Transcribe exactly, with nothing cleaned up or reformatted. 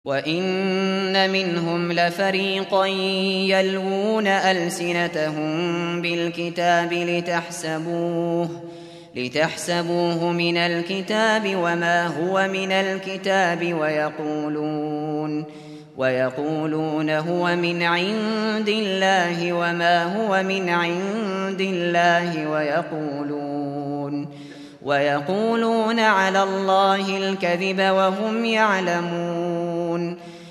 وَإِنَّ مِنْهُمْ لَفَرِيقًا يَلْوُونَ أَلْسِنَتَهُم بِالْكِتَابِ لِتَحْسَبُوهُ لِتَحْسَبُوهُ مِنَ الْكِتَابِ وَمَا هُوَ مِنَ الْكِتَابِ وَيَقُولُونَ وَيَقُولُونَ هُوَ مِنْ عِندِ اللَّهِ وَمَا هُوَ مِنْ عِندِ اللَّهِ وَيَقُولُونَ وَيَقُولُونَ عَلَى اللَّهِ الْكَذِبَ وَهُمْ يَعْلَمُونَ